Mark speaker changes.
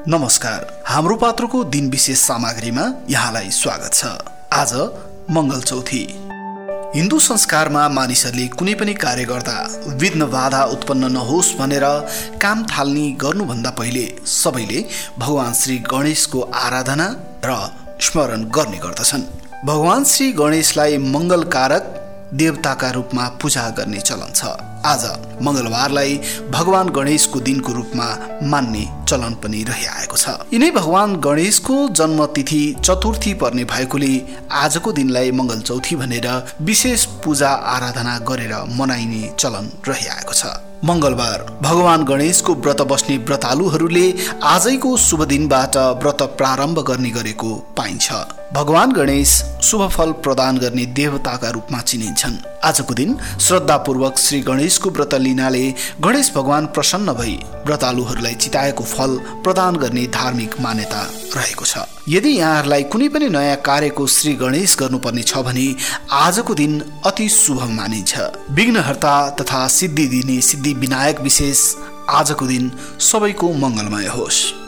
Speaker 1: नमस्कार। हाम्रो पात्रको दिन विशेष सामग्रीमा यहाँलाई स्वागत छ। आज मंगल चौथी। हिन्दू संस्कारमा मानिसहरूले कुनै पनि कार्य गर्दा विघ्न बाधा उत्पन्न नहोस् भनेर काम थाल्ने गर्नुभन्दा पहिले सबैले भगवान श्री गणेशको आराधना र स्मरण गर्ने गर्दछन्। भगवान श्री गणेशलाई मंगलकारक देवताका रूपमा पूजा गर्ने चलन छ। आज मंगलबारलाई भगवान गणेशको दिनको रूपमा मान्ने चलन पनि रहिआएको छ। यिनै भगवान गणेशको जन्म तिथि चतुर्थी पर्ने भएकोले आजको दिनलाई मंगल चौथी भनेर विशेष पूजा आराधना गरेर मनाइने चलन रहिआएको छ। मंगलबार भगवान गणेशको व्रत बस्ने व्रतालुहरूले आजैको शुभ दिनबाट व्रत प्रारम्भ गर्ने गरेको पाइन्छ। भगवान गणेश शुभ फल प्रदान गर्ने देवताका रूपमा चिनिन्छन्। आजको दिन श्रद्धापूर्वक श्री गणेशको व्रत लिनाले गणेश भगवान प्रसन्न भई व्रतालुहरूलाई चिताएको फल प्रदान गर्ने धार्मिक मान्यता रहेको छ। यदि यहाँहरूलाई कुनै पनि नयाँ कार्यको श्री गणेश गर्नुपर्ने छ भने आजको दिन अति शुभ मानिन्छ। विघ्नहर्ता तथा सिद्धि दिने सिद्धि विनायक विशेष आजको दिन सबैको मंगलमय होस्।